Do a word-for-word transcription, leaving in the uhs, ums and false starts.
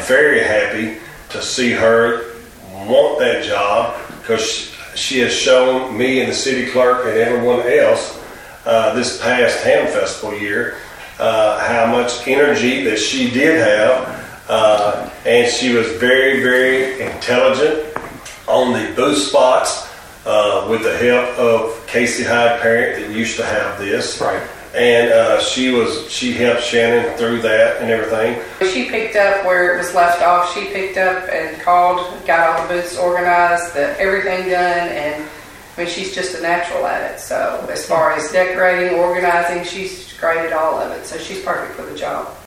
very happy to see her want that job, because she has shown me and the city clerk and everyone else uh, this past Ham Festival year uh, how much energy that she did have, uh, and she was very, very intelligent on the booth spots uh, with the help of Casey Hyde Parent that used to have this. Right. And uh, she was she helped Shannon through that and everything. She picked up where it was left off. She picked up and called, got all the booths organized, the, everything done, and I mean, she's just a natural at it. So as far as decorating, organizing, she's great at all of it. So she's perfect for the job.